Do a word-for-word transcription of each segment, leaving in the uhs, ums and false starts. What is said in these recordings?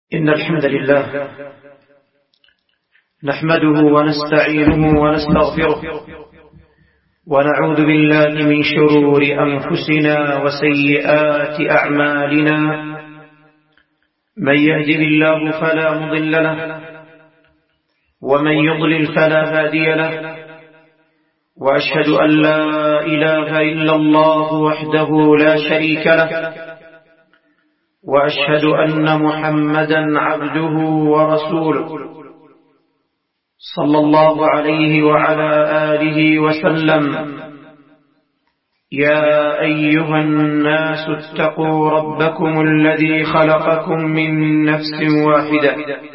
إن الحمد لله نحمده ونستعينه ونستغفره ونعوذ بالله من شرور أنفسنا وسيئات أعمالنا. من يهده الله فلا مضل له ومن يضلل فلا هادي له، وأشهد أن لا إله إلا الله وحده لا شريك له، وأشهد أن محمدا عبده ورسوله صلى الله عليه وعلى آله وسلم. يا أيها الناس اتقوا ربكم الذي خلقكم من نفس واحدة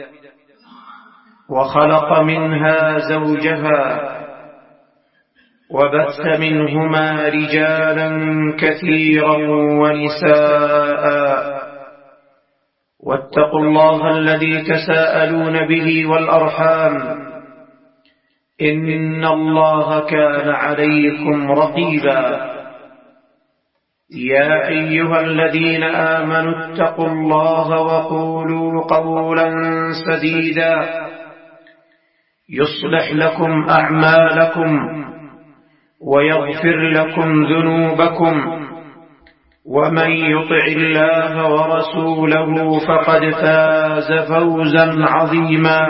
وخلق منها زوجها وبث منهما رجالا كثيرا ونساء، واتقوا الله الذي تساءلون به والأرحام إن الله كان عليكم رقيبا. يا أيها الذين آمنوا اتقوا الله وقولوا قولا سديدا يصلح لكم أعمالكم ويغفر لكم ذنوبكم، ومن يطع الله ورسوله فقد فاز فوزا عظيما.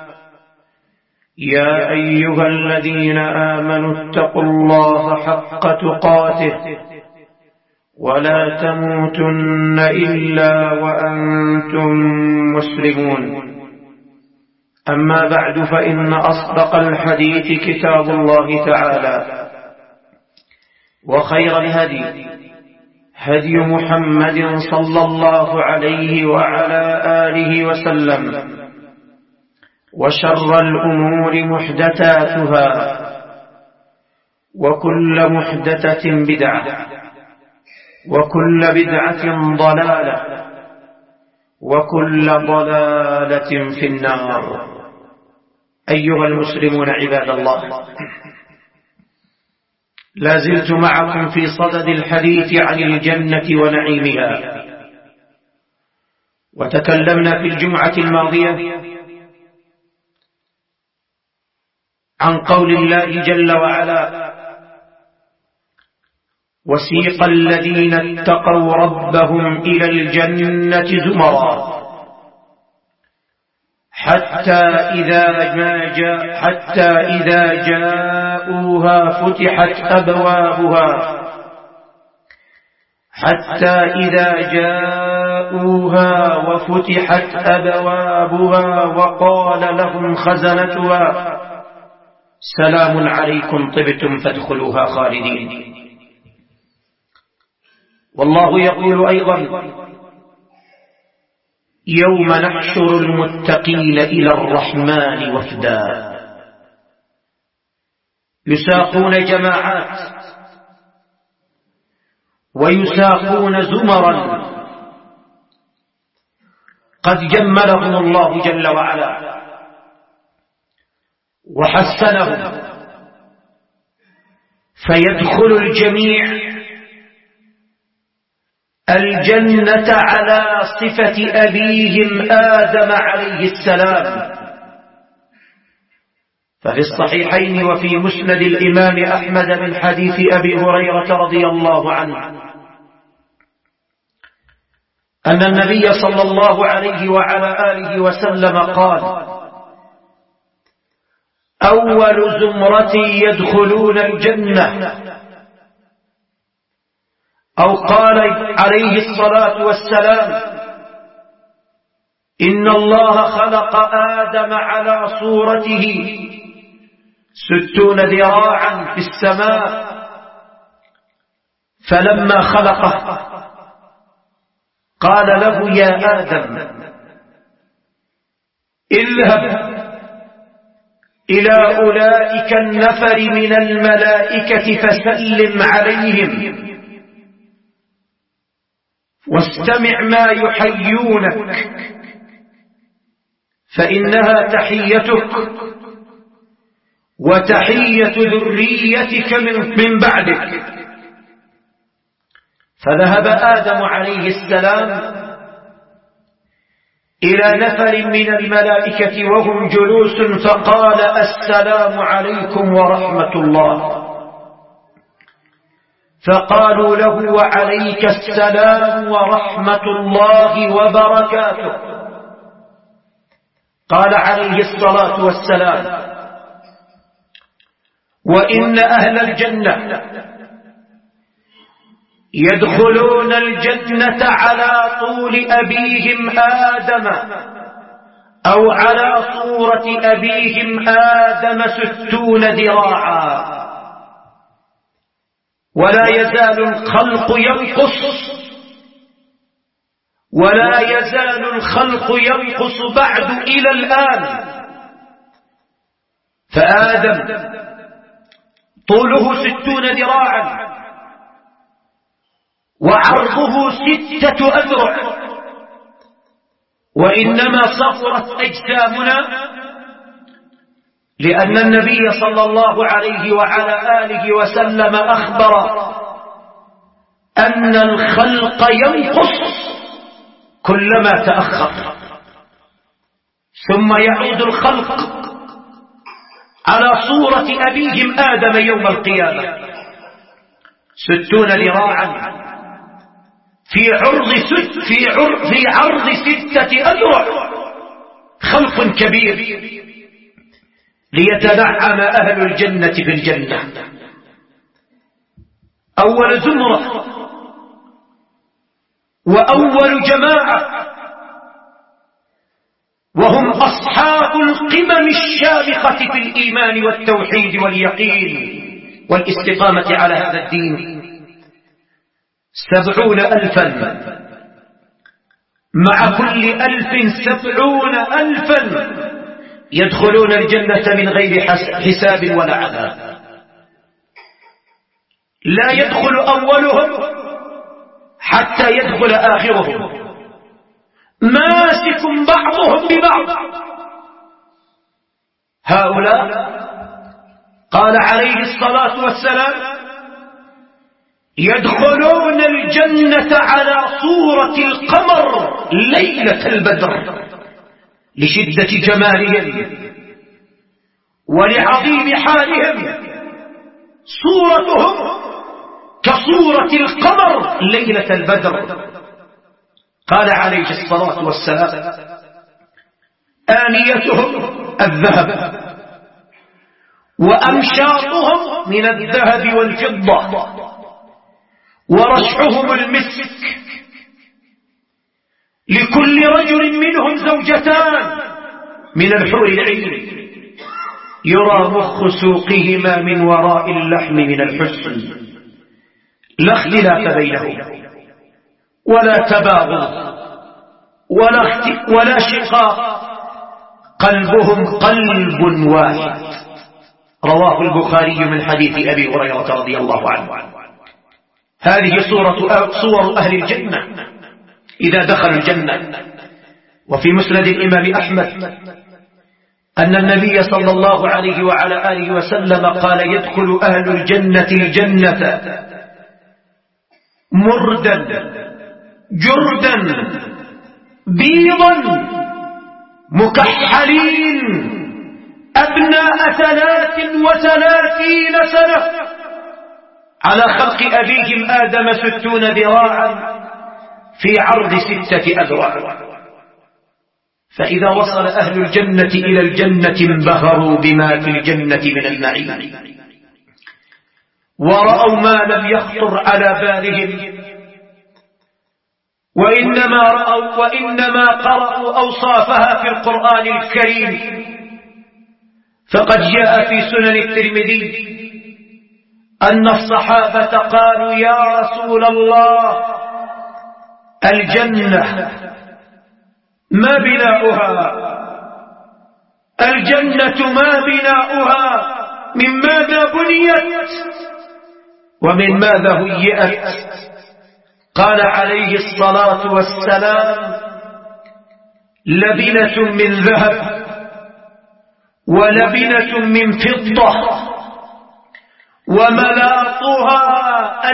يا أيها الذين آمنوا اتقوا الله حق تقاته ولا تموتن إلا وأنتم مسلمون. أما بعد، فإن أصدق الحديث كتاب الله تعالى، وخير الهدي هدي محمد صلى الله عليه وعلى آله وسلم، وشر الأمور محدثاتها، وكل محدثة بدعة، وكل بدعة ضلالة، وكل ضلالة في النار. أيها المسلمون عباد الله، لا زلت معكم في صدد الحديث عن الجنة ونعيمها، وتكلمنا في الجمعة الماضية عن قول الله جل وعلا: وسيق الذين اتقوا ربهم إلى الجنة زمرا حتى إذا ما جاء حتى إذا جاءوها فتحت أبوابها حتى إذا جاءوها وفتحت أبوابها وقال لهم خزنتها سلام عليكم طبتم فادخلوها خالدين. والله يقول أيضا: يوم نحشر المتقين إلى الرحمن وفدا. يساقون جماعات ويساقون زمرا قد جملهم الله جل وعلا وحسنهم، فيدخل الجميع الجنة على صفة أبيهم آدم عليه السلام. ففي الصحيحين وفي مسند الإمام أحمد من حديث أبي هريرة رضي الله عنه أن النبي صلى الله عليه وعلى آله وسلم قال: أول زمرة يدخلون الجنة، أو قال عليه الصلاة والسلام: إن الله خلق آدم على صورته ستون ذراعا في السماء، فلما خلقه قال له: يا آدم اذهب إلى أولئك النفر من الملائكة فسلم عليهم واستمع ما يحيونك، فإنها تحيتك وتحية ذريتك من بعدك. فذهب آدم عليه السلام إلى نفر من الملائكة وهم جلوس فقال: السلام عليكم ورحمة الله. فقالوا له: وعليك السلام ورحمة الله وبركاته. قال عليه الصلاة والسلام: وإن أهل الجنة يدخلون الجنة على طول أبيهم آدم أو على صورة أبيهم آدم ستون ذراعا، ولا يزال الخلق ينقص ولا يزال الخلق ينقص بعد إلى الآن. فآدم طوله ستون ذراعا وعرضه ستة أذرع، وإنما صغرت أجسامنا لأن النبي صلى الله عليه وعلى آله وسلم أخبر أن الخلق ينقص كلما تأخر، ثم يعود الخلق على صورة أبيهم آدم يوم القيامة ستون ذراعا في عرض ست في عرض في عرض ستة أذرع، خلق كبير ليتنعم أهل الجنة في الجنة. أول زمرة وأول جماعة، وهم أصحاب القمم الشامخة في الإيمان والتوحيد واليقين والاستقامة على هذا الدين. سبعون ألفا مع كل ألف سبعون ألفا يدخلون الجنة من غير حساب ولا عذاب. لا يدخل أولهم حتى يدخل آخرهم، ماسك بعضهم ببعض. هؤلاء قال عليه الصلاة والسلام: يدخلون الجنة على صورة القمر ليلة البدر لشدة جمالهم ولعظيم حالهم. صورتهم كصورة القمر ليلة البدر. قال عليه الصلاة والسلام: آنيتهم الذهب وأمشاطهم من الذهب والفضة ورشحهم المسك، لكل رجل منهم زوجتان من الحور العين، يرى مخ سوقهما من وراء اللحم من الحسن، لا اختلاف بينهم ولا تباغض ولا, ولا شقاق، قلبهم قلب واحد. رواه البخاري من حديث أبي هريرة رضي الله عنه. هذه صورة صور أهل الجنة إذا دخلوا الجنة. وفي مسند الإمام أحمد أن النبي صلى الله عليه وعلى آله وسلم قال: يدخل أهل الجنة الجنة مردا جردا بيضا مكحلين أبناء ثلاث وثلاثين سنة، على خلق أبيهم آدم ستون ذراعا في عرض ستة أذرع. فإذا وصل أهل الجنة إلى الجنة انبهروا بما في الجنة من النعيم، ورأوا ما لم يخطر على بالهم، وإنما رأوا وإنما قرأوا أوصافها في القرآن الكريم. فقد جاء في سنن الترمذي أن الصحابة قالوا: يا رسول الله، الجنة ما بناؤها؟ الجنة ما بناؤها؟ من ماذا بنيت ومن ماذا هيئت؟ قال عليه الصلاة والسلام: لبنة من ذهب ولبنة من فضة وملاطها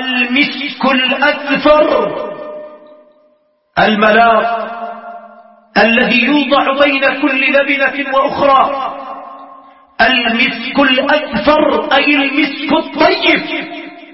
المسك الأذفر. الملاط الذي يوضع بين كل لبنة وأخرى، المسك الأكثر أي المسك الطيب،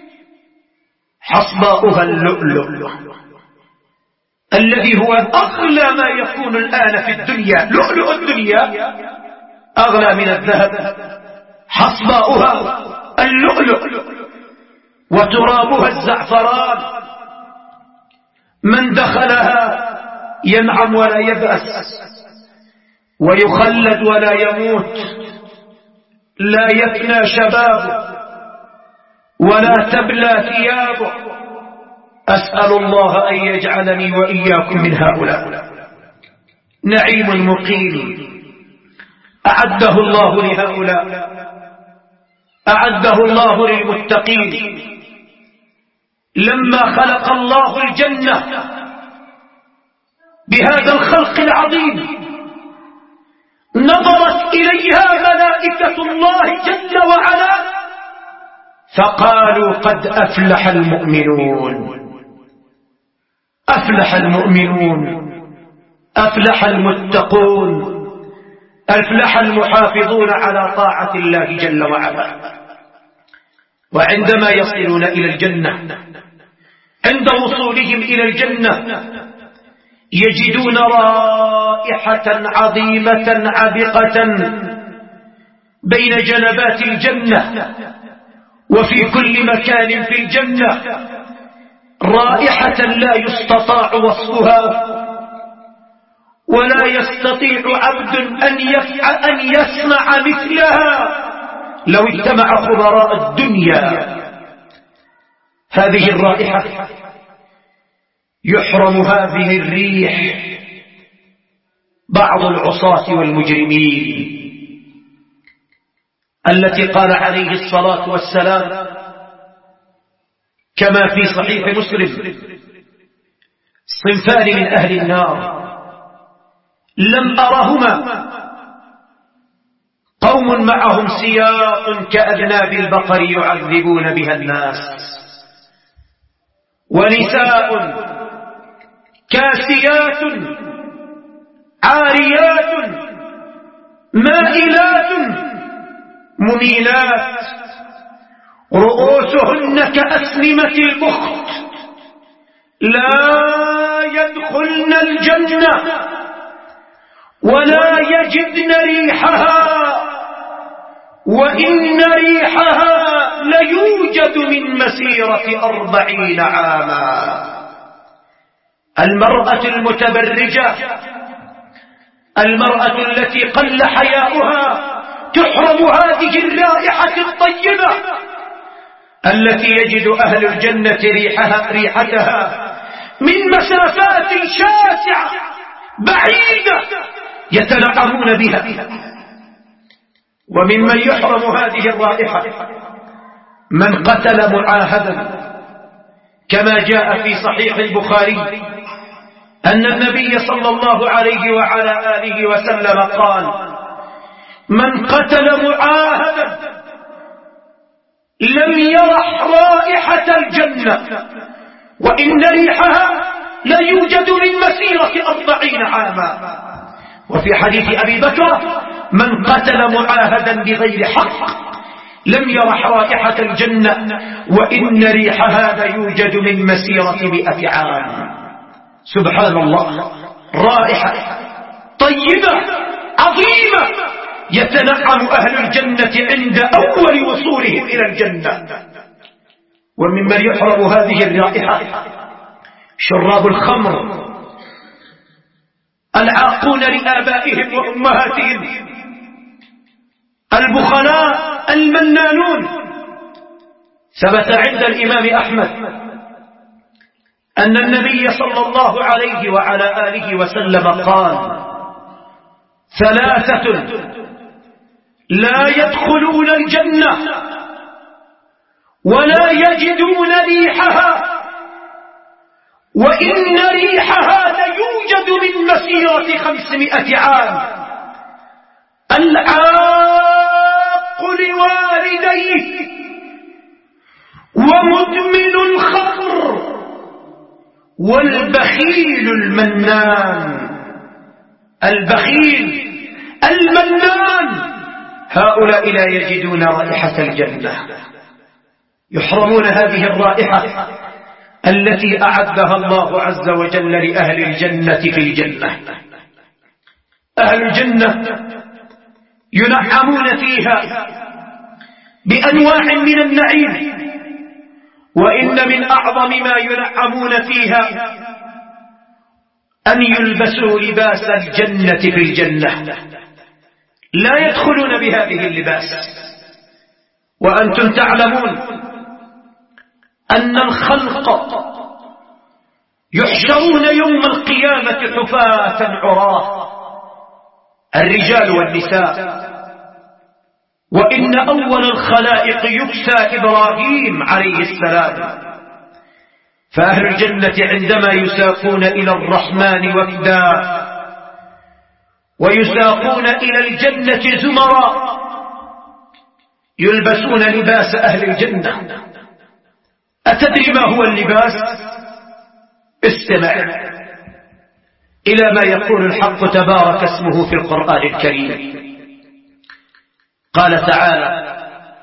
حصباؤها اللؤلؤ الذي هو أغلى ما يكون الآن في الدنيا. لؤلؤ الدنيا أغلى من الذهب، حصباؤها اللؤلؤ وترابها الزعفران. من دخلها ينعم ولا يبأس، ويخلد ولا يموت، لا يفنى شبابه ولا تبلى ثيابه. أسأل الله أن يجعلني وإياكم من هؤلاء. نعيم مقيم أعده الله لهؤلاء، أعده الله للمتقين. لما خلق الله الجنة بهذا الخلق العظيم نظرت إليها ملائكة الله جل وعلا فقالوا قد أفلح المؤمنون، أفلح المؤمنون، أفلح المتقون، أفلح المحافظون على طاعة الله جل وعلا. وعندما يصلون إلى الجنة، عند وصولهم إلى الجنة يجدون رائحة عظيمة عبقة بين جنبات الجنة وفي كل مكان في الجنة، رائحة لا يستطاع وصفها ولا يستطيع عبد أن يفعل أن يسمع مثلها لو اجتمع خبراء الدنيا. هذه الرائحة يحرم هذه الريح بعض العصاة والمجرمين التي قال عليه الصلاة والسلام كما في صحيح مسلم: صنفان من أهل النار لم أرهما، قوم معهم سياط كأذناب البقر يعذبون بها الناس، ونساء كاسيات عاريات مائلات مميلات، رؤوسهن كأسنمة البخت، لا يدخلن الجنة ولا يجدن ريحها، وإن ريحها ليوجد من مسيرة أربعين عاما. المرأة المتبرجة، المرأة التي قل حياؤها تحرم هذه الرائحة الطيبة التي يجد أهل الجنة ريحها ريحتها من مسافات شاسعة بعيدة يتنعمون بها. وممن يحرم هذه الرائحة من قتل معاهدا، كما جاء في صحيح البخاري أن النبي صلى الله عليه وعلى آله وسلم قال: من قتل معاهدا لم يرح رائحة الجنة وإن ريحها لا يوجد من مسيرة أربعين عاما. وفي حديث أبي بكر: من قتل معاهدا بغير حق لم يرح رائحة الجنة وإن ريحها لا يوجد من مسيرة مئة عام. سبحان الله، رائحة طيبة عظيمة يتنعم أهل الجنة عند أول وصولهم إلى الجنة. وممن يحرم هذه الرائحة شراب الخمر، العاقون لآبائهم وأمهاتهم، البخلاء المنانون. ثبت عند الإمام أحمد أن النبي صلى الله عليه وعلى آله وسلم قال: ثلاثة لا يدخلون الجنة ولا يجدون ريحها وإن ريحها ليوجد من مسيرة خمسمائة عام: العاق لوالديه ومدمن الخمر والبخيل المنان. البخيل المنان، هؤلاء لا يجدون رائحة الجنة، يحرمون هذه الرائحة التي أعدها الله عز وجل لأهل الجنة في الجنة. أهل الجنة ينعمون فيها بأنواع من النعيم، وإن من أعظم ما ينعمون فيها أن يلبسوا لباس الجنة في الجنة، لا يدخلون بهذه اللباس. وأنتم تعلمون أن الخلق يحشرون يوم القيامة حفاة عراة، الرجال والنساء، وإن أول الخلائق يكسى إبراهيم عليه السلام. فأهل الجنة عندما يساقون إلى الرحمن وفدا ويساقون إلى الجنة زمرا يلبسون لباس أهل الجنة. أتدري ما هو اللباس؟ استمع إلى ما يقول الحق تبارك اسمه في القرآن الكريم. قال تعالى: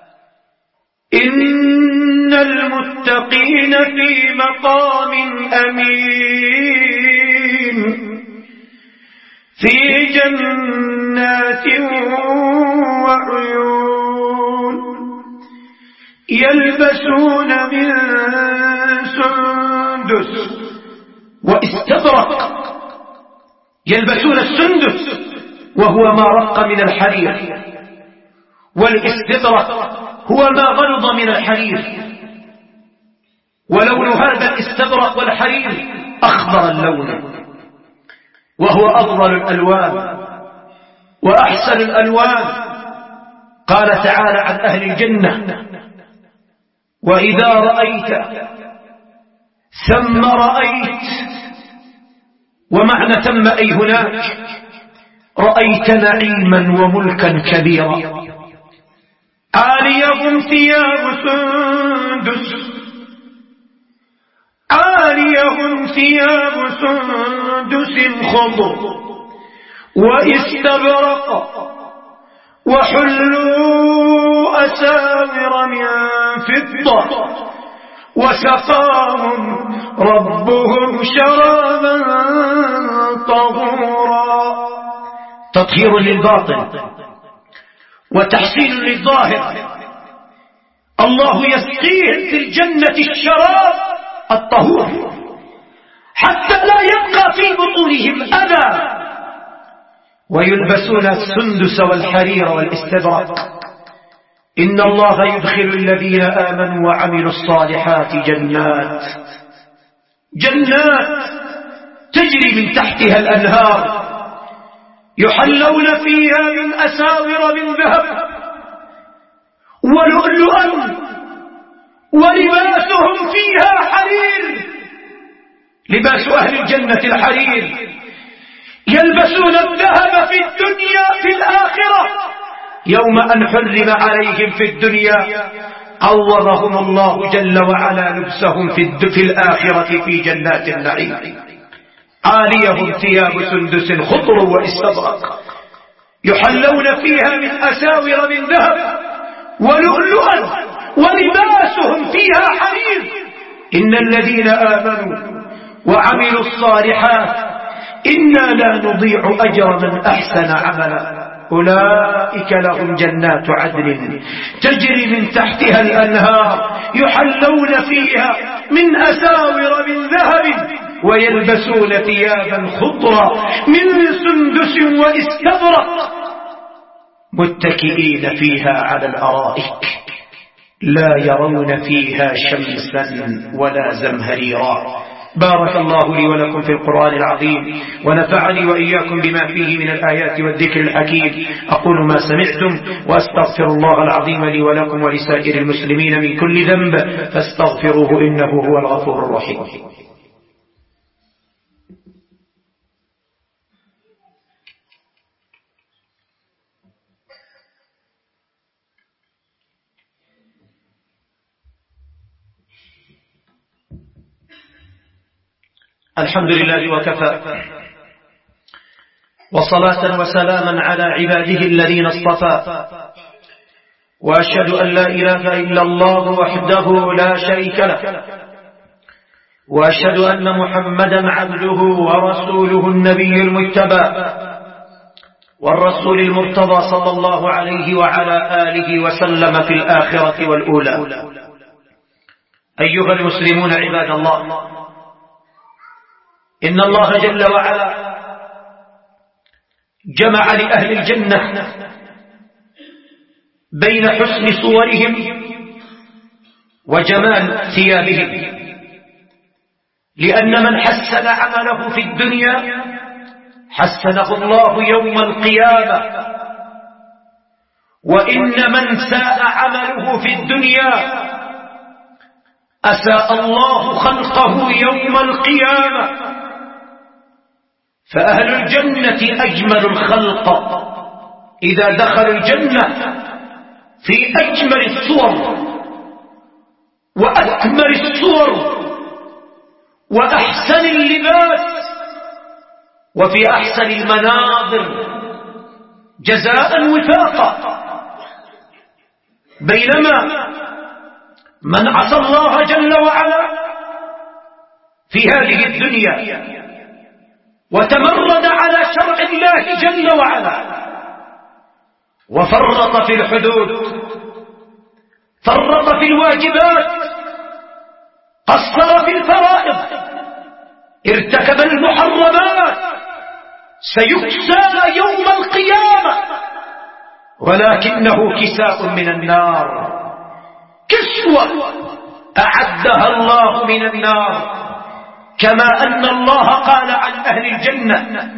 إن المتقين في مقام أمين في جنات وعيون يلبسون من سندس واستبرق. يلبسون السندس وهو ما رق من الحرير، والاستبرق هو ما غلظ من الحرير، ولون هذا الاستبرق والحرير أخضر اللون، وهو أفضل الألوان وأحسن الألوان. قال تعالى عن أهل الجنة: وإذا رأيت ثم رأيت، ومعنى ثم أي هناك، رأيت نعيما وملكا كبيرا. عاليهم ثياب سندس عاليهم ثياب سندس خضر واستبرق وحلوا أساور من فضة وسقاهم ربهم شرابا طهورا. تطهير للباطن وتحسين للظاهر. الله يسقيهم في الجنة الشراب الطهور حتى لا يبقى في بطونهم أذى، ويلبسون السندس والحرير والاستبرق. إن الله يدخل الذين آمنوا وعملوا الصالحات جنات جنات تجري من تحتها الأنهار، يحلون فيها من أساور من ذهب ولؤلؤا ولباسهم فيها حرير. لباس أهل الجنة الحرير. يلبسون الذهب في الدنيا في الآخرة، يوم أن حرم عليهم في الدنيا عوضهم الله جل وعلا لبسهم في الآخرة في جنات النعيم. عاليهم ثياب سندس خضر واستبرق يحلون فيها من أساور من ذهب ولؤلؤا ولباسهم فيها حرير. إن الذين آمنوا وعملوا الصالحات إنا لا نضيع أجر من أحسن عملا أولئك لهم جنات عدن تجري من تحتها الأنهار يحلون فيها من أساور من ذهب ويلبسون ثيابا خضرا من سندس واستبرق متكئين فيها على الأرائك لا يرون فيها شمسا ولا زمهريرا. بارك الله لي ولكم في القرآن العظيم، ونفعني وإياكم بما فيه من الآيات والذكر الحكيم. أقول ما سمعتم وأستغفر الله العظيم لي ولكم ولسائر المسلمين من كل ذنب فاستغفروه إنه هو الغفور الرحيم. الحمد لله وكفى، وصلاة وسلاما على عباده الذين اصطفى، وأشهد أن لا إله إلا الله وحده لا شريك له، وأشهد أن محمدا عبده ورسوله النبي المجتبى والرسول المرتضى صلى الله عليه وعلى آله وسلم في الآخرة والأولى. أيها المسلمون عباد الله، إن الله جل وعلا جمع لأهل الجنة بين حسن صورهم وجمال ثيابهم، لأن من حسن عمله في الدنيا حسنه الله يوم القيامة، وإن من ساء عمله في الدنيا أساء الله خلقه يوم القيامة. فأهل الجنة أجمل الخلق إذا دخلوا الجنة في أجمل الصور وأكمل الصور وأحسن اللباس وفي أحسن المناظر جزاء وفاقا، بينما من عصى الله جل وعلا في هذه الدنيا وتمرد على شرع الله جل وعلا وفرط في الحدود، فرط في الواجبات، قصر في الفرائض، ارتكب المحرمات، سيكسى يوم القيامة، ولكنه كساء من النار، كسوة أعدها الله من النار، كما أن الله قال عن أهل الجنة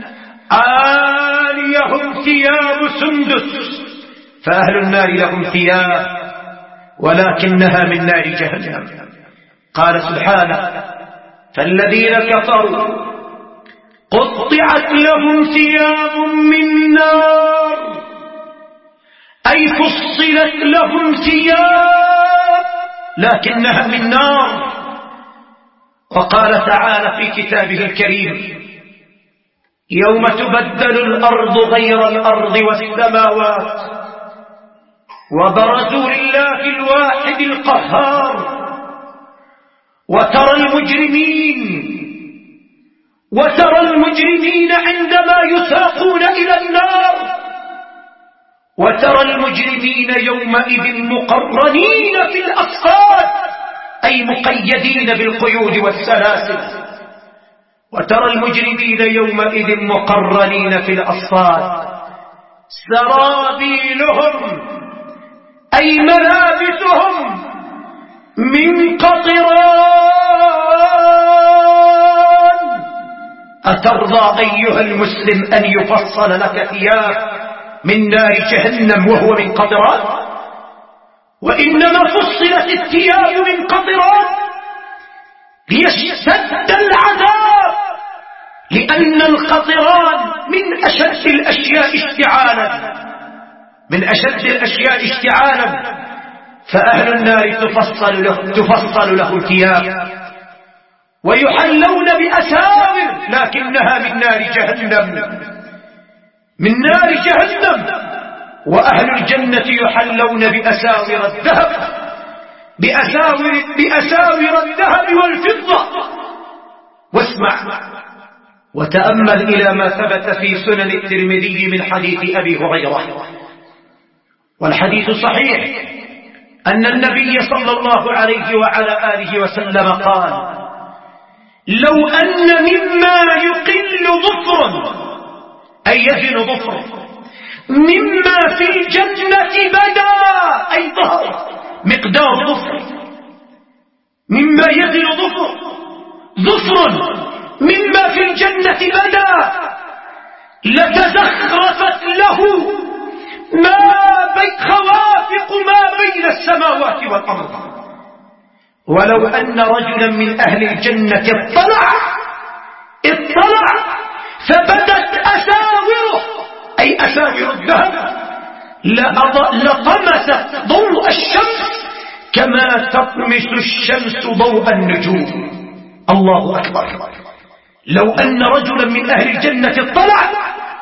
عاليهم ثياب سندس، فأهل النار لهم ثياب ولكنها من نار جهنم. قال سبحانه فالذين كفروا قطعت لهم ثياب من نار، أي فصلت لهم ثياب لكنها من نار. وقال تعالى في كتابه الكريم يوم تبدل الأرض غير الأرض والسماوات وبرزوا لله الواحد القهار، وترى المجرمين وترى المجرمين عندما يساقون إلى النار وترى المجرمين يومئذ مقرنين في الأصفاد، أي مقيدين بالقيود والسلاسل، وترى المجرمين يومئذ مقرنين في الأصفاد سرابيلهم أي ملابسهم من قطران. أترضى أيها المسلم أن يفصل لك ثياب من نار جهنم وهو من قطران؟ وإنما فصلت الثياب من قطران ليشتد العذاب، لأن القطران من أشد الأشياء اشتعالا من أشد الأشياء اشتعالا فأهل النار تفصل له, تفصل له الثياب ويحلون بأساور لكنها من نار جهنم من نار جهنم وأهل الجنة يحلون بأساور الذهب بأساور, بأساور الذهب والفضة. واسمع وتأمل إلى ما ثبت في سنن الترمذي من حديث أبي هريرة، والحديث صحيح، أن النبي صلى الله عليه وعلى آله وسلم قال لو أن مما يقل ظفر أي يزن ظفر مما في الجنة بدا أي ظهر مقدار ظفر مما يزن ظفر ظفر مما في الجنة بدا لتزخرفت له ما بين خوافق ما بين السماوات والأرض. ولو أن رجلا من أهل الجنة اطلع اطلع فبدت أساوره أي أساور الذهب لطمست ضوء الشمس كما تطمس الشمس ضوء النجوم. الله أكبر. لو أن رجلا من أهل الجنة اطلع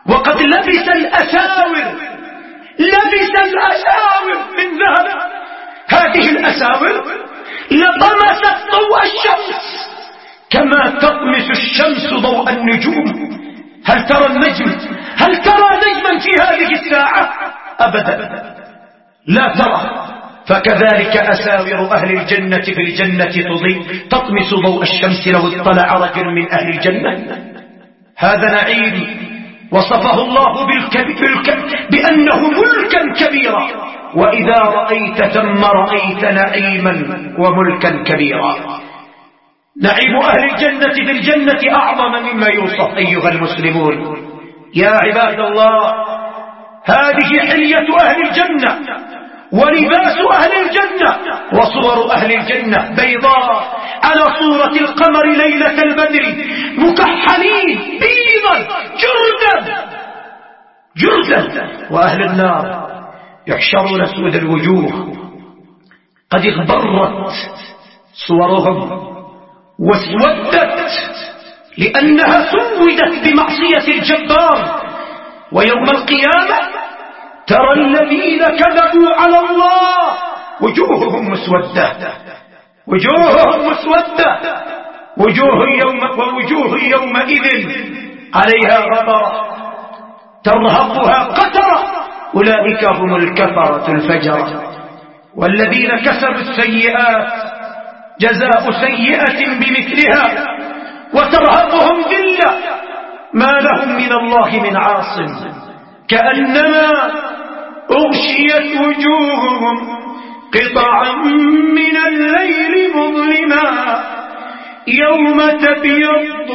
وقد لبس الأساور لبس الأساور من ذهب. هذه الأساور لطمست ضوء الشمس كما تطمس الشمس ضوء النجوم. هل ترى النجم؟ هل ترى نجما في هذه الساعة؟ أبدا لا ترى. فكذلك أساور أهل الجنة في الجنة تضيء تطمس ضوء الشمس لو اطلع رجل من أهل الجنة. هذا نعيم وصفه الله بالكبير بأنه ملكا كبيرا. وإذا رأيت ثم رأيت نعيما وملكا كبيرا. نعيم أهل الجنة في الجنة أعظم مما يوصف أيها المسلمون. يا عباد الله، هذه حلية أهل الجنة ولباس أهل الجنة وصور أهل الجنة بيضاء على صورة القمر ليلة البدر مكحلين بيضا جردا جردا. وأهل النار يحشرون سود الوجوه قد اغبرت صورهم واسودت لأنها سودت بمعصية الجبار. ويوم القيامة ترى الذين كذبوا على الله وجوههم مسودة وجوههم مسودة وجوه يوم ووجوه يومئذ عليها غبرة ترهقها قترة أولئك هم الكفرة الفجرة. والذين كسبوا السيئات جزاء سيئة بمثلها وترهقهم ذلة ما لهم من الله من عاصم كأنما أغشيت وجوههم قطعا من الليل مظلما يوم تبيض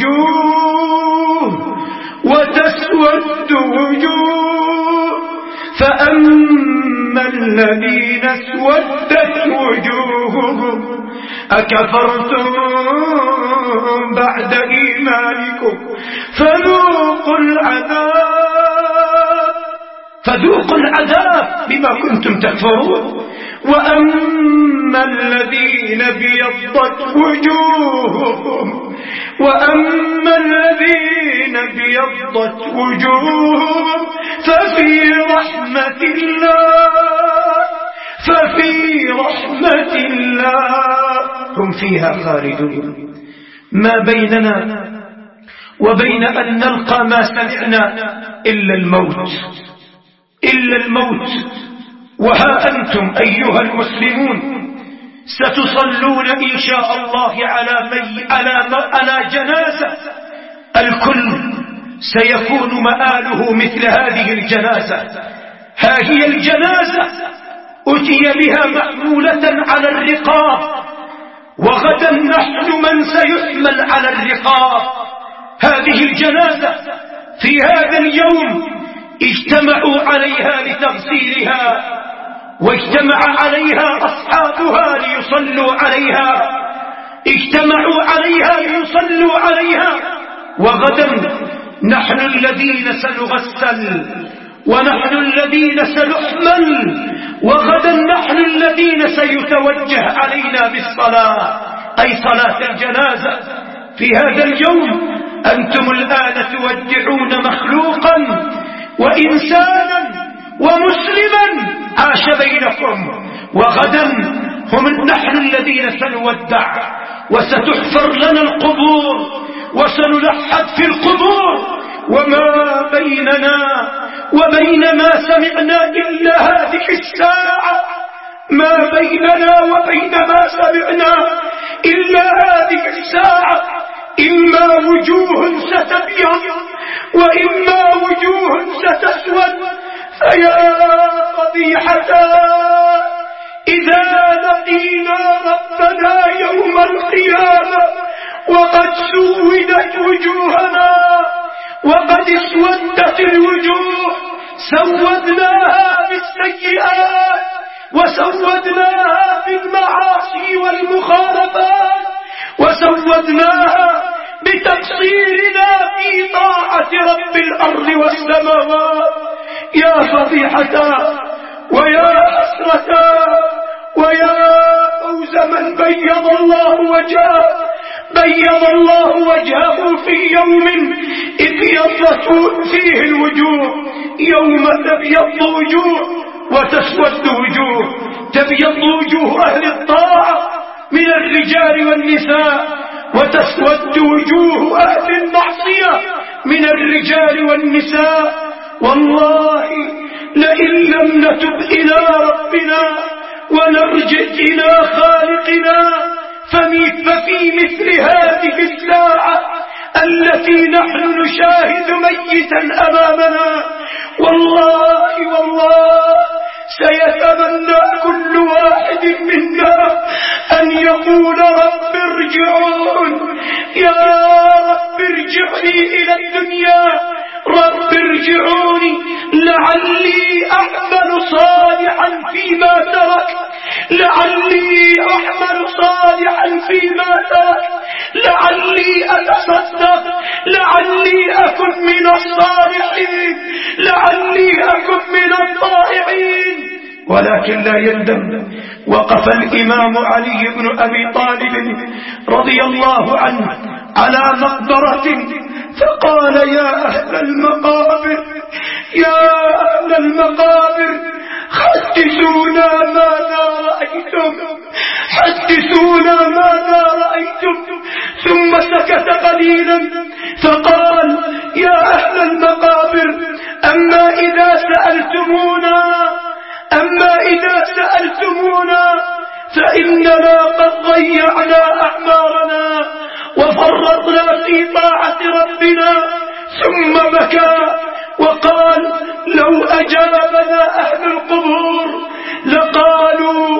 وجوه وتسود وجوه فأما الذين اسودت وجوههم أكفرتم بعد إيمانكم فذوقوا العذاب فذوقوا العذاب بما كنتم تكفرون. وأما الذين بيضت وجوههم وأما الذين بيضت وجوههم ففي رحمة الله ففي رحمة الله هم فيها خالدون. ما بيننا وبين أن نلقى ما سمعنا إلا الموت إلا الموت. وها أنتم أيها المسلمون ستصلون إن شاء الله على مي على على جنازة الكل سيكون مآله مثل هذه الجنازة. ها هي الجنازة أتي بها محمولة على الرقاب وغدا نحن من سيحمل على الرقاب. هذه الجنازة في هذا اليوم اجتمعوا عليها لتغسيلها واجتمع عليها أصحابها ليصلوا عليها اجتمعوا عليها ليصلوا عليها. وغدا نحن الذين سنغسل ونحن الذين سنحمل وغدا نحن الذين سيتوجه علينا بالصلاة أي صلاة الجنازة. في هذا اليوم أنتم الآن تودعون مخلوقا وإنسانا ومسلما عاش بينكم وغدا هم نحن الذين سنودع وستحفر لنا القبور وسنلحد في القبور. وما بيننا وبين ما سمعنا إلا هذه الساعة ما بيننا وبين ما سمعنا إلا هذه الساعة إما وجوه ستبيض وإما وجوه ستسود. فيا قبيحة إذا لقينا ربنا يوم القيامة وقد سودت وجوهنا وقد اسودت الوجوه سودناها بالسيئات وسودناها بالمعاصي والمخالفات وسودناها بتقصيرنا في طاعة رب الأرض والسماوات. يا فضيحة ويا حسرة ويا فوز من بيض الله وجهه بيض الله وجهه في يوم ابيضت فيه الوجوه، يوم تبيض وجوه وتسود وجوه. تبيض وجوه أهل الطاعة من الرجال والنساء، وتسود وجوه أهل المعصية من الرجال والنساء. والله لئن لم نتب إلى ربنا ونرجع إلى خالقنا ففي مثل هذه الساعة التي نحن نشاهد ميتا أمامنا والله والله سيتمنى كل واحد منا أن يقول رب ارجعون، يا رب ارجعني إلى الدنيا، رب ارجعوني لعلي أعمل صالحا فيما تركت، لعلي أعمل صالحا فيما تركت، لعلي أتصدق، لعلي أكن من الصالحين، لعلي أكن من الطائعين. ولكن لا يندم. وقف الإمام علي بن أبي طالب رضي الله عنه على مقبرة فقال يا أهل المقابر، يا أهل المقابر حدثونا ماذا رأيتم، حدثونا ماذا رأيتم. ثم سكت قليلا فقال يا أهل المقابر أما إذا سألتمونا أما إذا سألتمونا فإننا قد ضيعنا أعمارنا وفرطنا في طاعة ربنا. ثم بكى وقال لو أجابنا أهل القبور لقالوا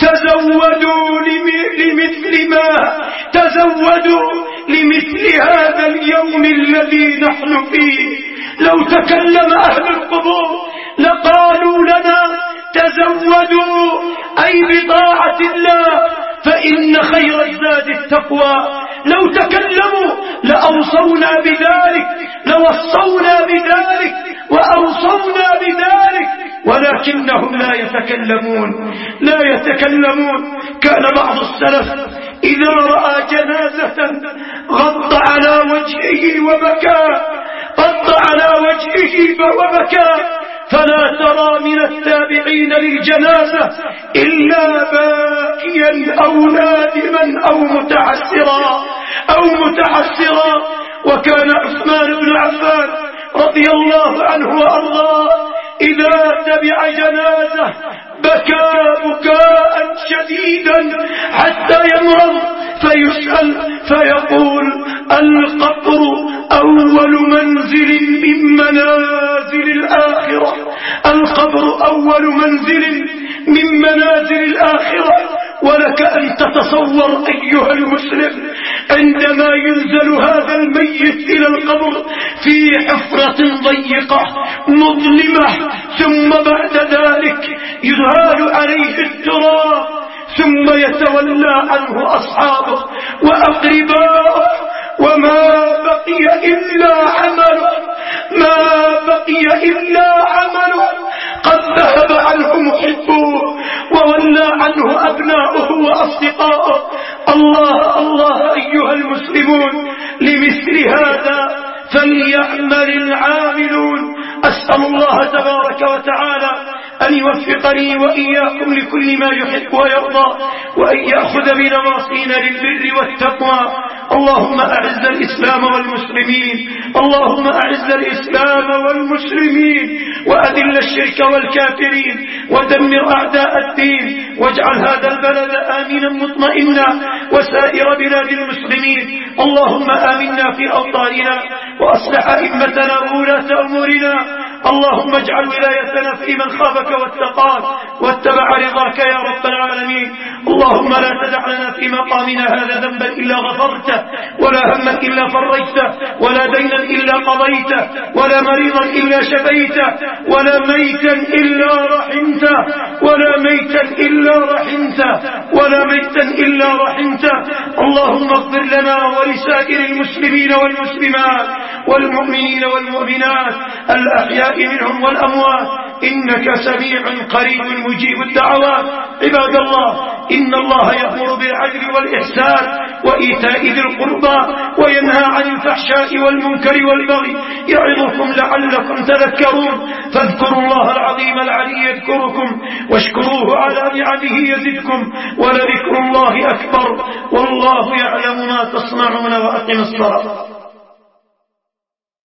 تزودوا لمثل ما تزودوا لمثل هذا اليوم الذي نحن فيه. لو تكلم أهل القبور لقالوا لنا تزودوا أي بطاعة الله فإن خير الزاد التقوى. لو تكلموا لأوصونا بذلك، لوصونا بذلك وأوصونا بذلك، ولكنهم لا يتكلمون لا يتكلمون. كان بعض السلف إذا رأى جنازة غض على وجهه وبكى، غض على وجهه وبكى. فلا ترى من التابعين للجنازة إلا باكيا أو نادما أو متعسرا أو متعسرا. وكان عثمان بن عفان رضي الله عنه وأرضاه إذا تبع جنازة بكى بكاء شديدا حتى يمرض فيسأل فيقول القبر أول منزل من منازل الآخرة، القبر أول منزل من منازل الآخرة. ولك أن تتصور أيها المسلم عندما ينزل هذا الميت إلى القبر في حفرة ضيقة مظلمة، ثم بعد ذلك يهال عليه التراب، ثم يتولى عنه أصحابه وأقرباؤه، وما بقي إلا عمله، ما بقي إلا عمله. قد ذهب عنه محبوه وولى عنه أبناؤه وأصدقاؤه. الله الله أيها المسلمون، لمثل هذا فليعمل العاملون. أسأل الله تبارك وتعالى أن يوفقني وإياكم لكل ما يحب ويرضى، وأن يأخذ بنواصينا للبر والتقوى. اللهم أعز الإسلام والمسلمين، اللهم أعز الإسلام والمسلمين، وأذل الشرك والكافرين، ودمر أعداء الدين، واجعل هذا البلد آمنا مطمئنا وسائر بلاد المسلمين. اللهم آمنا في أوطاننا وأصلح أئمتنا وولاة أمورنا. اللهم اجعل ولايتنا في من خافك واتقاك واتبع رضاك يا رب العالمين. اللهم لا تدع لنا في مقامنا هذا ذنبا إلا غفرته، ولا هما إلا فرجته، ولا دينا إلا قضيته، ولا مريضا إلا شفيته، ولا ميتا إلا رحمته، ولا ميتا إلا رحمته، ولا ميتا إلا رحمته. اللهم اغفر لنا ولسائر المسلمين والمسلمات والمؤمنين والمؤمنات الأحياء منهم والأموات، إنك سميع قريب مجيب الدعوات. عباد الله، إن الله يأمر بالعدل والإحسان وإيتاء ذي القربى وينهى عن الفحشاء والمنكر والبغي يعظكم لعلكم تذكرون. فاذكروا الله العظيم العلي يذكركم واشكروه على نعمه يزدكم ولذكر الله أكبر والله يعلم ما تصنعون. وأقم الصلاة.